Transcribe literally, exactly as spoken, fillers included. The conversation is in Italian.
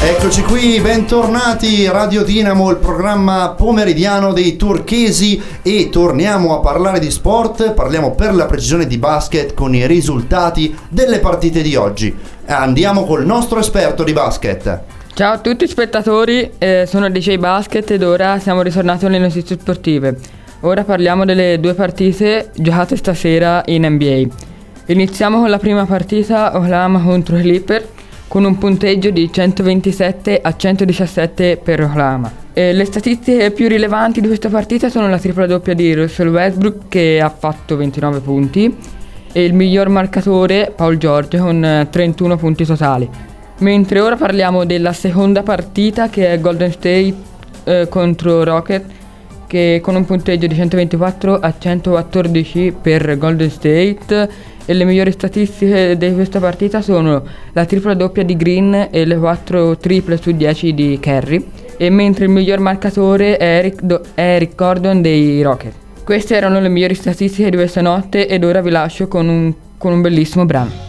Eccoci qui, bentornati Radio Dinamo, il programma pomeridiano dei turchesi, e torniamo a parlare di sport. Parliamo per la precisione di basket con i risultati delle partite di oggi. Andiamo col nostro esperto di basket. Ciao a tutti spettatori, eh, sono D J Basket ed ora siamo ritornati alle notizie sportive. Ora parliamo delle due partite giocate stasera in N B A. Iniziamo con la prima partita, Oklahoma contro Clipper, con un punteggio di centoventisette a centodiciassette per Oklahoma. E le statistiche più rilevanti di questa partita sono la tripla doppia di Russell Westbrook, che ha fatto ventinove punti, e il miglior marcatore Paul George con trentuno punti totali. Mentre ora parliamo della seconda partita, che è Golden State eh, contro Rocket, che con un punteggio di centoventiquattro a centoquattordici per Golden State, e le migliori statistiche di questa partita sono la tripla doppia di Green e le quattro triple su dieci di Curry, e mentre il miglior marcatore è Eric, Do- è Eric Gordon dei Rocket. Queste erano le migliori statistiche di questa notte ed ora vi lascio con un, con un bellissimo brano.